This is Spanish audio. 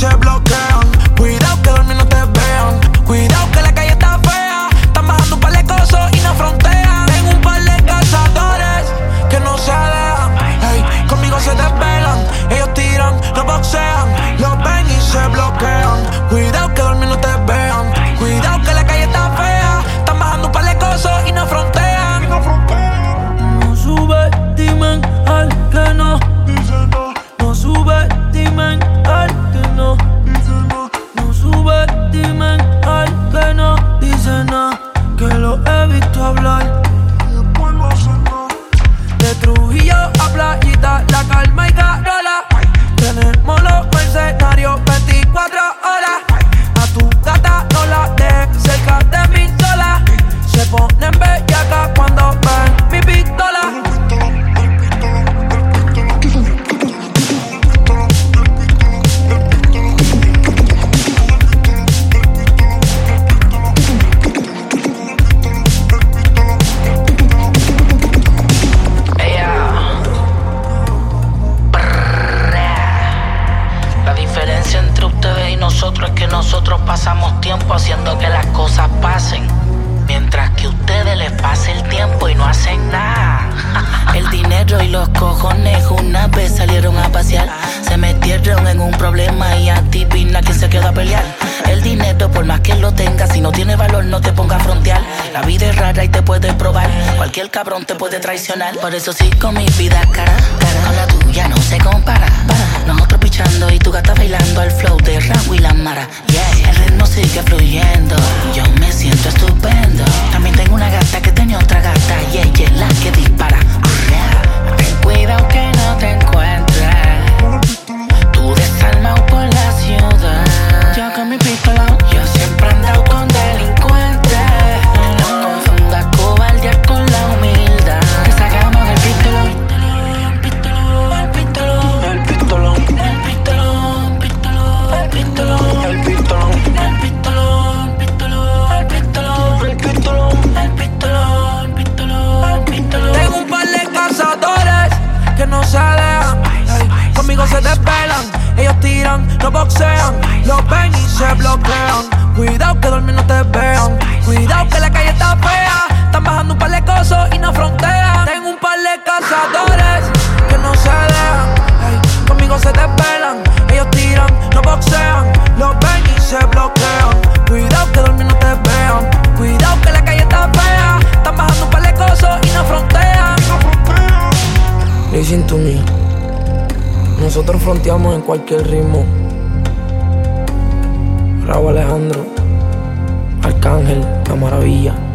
se bloquean. Cuidado que dormir no te vean. Cuidado que la calle está fea. Están bajando un par de cosas y no frontean. Tengo un par de cazadores que no se dejan. Ey, conmigo se desvelan. Ellos tiran, no boxean. Los ven y se bloquean. Cuidado que dormir no te vean. Cuidado que la calle está fea. Están bajando un par de cosas y no frontean. No subestimen al que no dice no. No subestimen al que no dice no. No subestimen al que no dice nada. Que lo he visto hablar y después no hace nada. De Trujillo a Playita, la calma y Carola. Tenemos los mercenarios 24 horas. A tu gata no la dejes cerca de mí sola. Se ponen bellacas cuando ven mi pistola. Nosotros es que nosotros pasamos tiempo haciendo que las cosas pasen, mientras que a ustedes les pasa el tiempo y no hacen nada. El dinero y los cojones una vez salieron a pasear. Se metieron en un problema y adivina que se quedó a pelear. El dinero por más que lo tengas, si no tiene valor no te ponga a frontear. La vida es rara y te puede probar. Cualquier cabrón te puede traicionar. Por eso sí con mi vida cara con la tuya no se compara. Nosotros pichando y tu gata bailando al flow de Raúl y la Mara. Yeah, el ritmo sigue fluyendo. Yo me siento estupendo. También tengo una gata que tiene otra gata y ella es la que dispara. Ten cuidado que no te encuentres tú desalmado por la ciudad. Yo con mi pistola, yo siempre he andado con delincuentes. No confunda cobardía con la humildad. Te sacamos el pistolón. Tengo un par de cazadores que no se dejan. Ey, conmigo se desvelan. Ellos tiran, no boxean. Los ven y se bloquean. Cuidado que dormir no te vean. Cuidado que la calle está fea. Están bajando un par de cosas y no frontean. Tengo un par de cazadores que no se dejan. Ey, conmigo se desvelan. Ellos tiran, no boxean. Los ven y se bloquean. Cuidado que dormir no te vean. Cuidado que la calle está fea. Están bajando un par de cosas y no frontean. Listen to me. Nosotros fronteamos en cualquier ritmo. Raúl Alejandro, Arcángel, La Maravilla.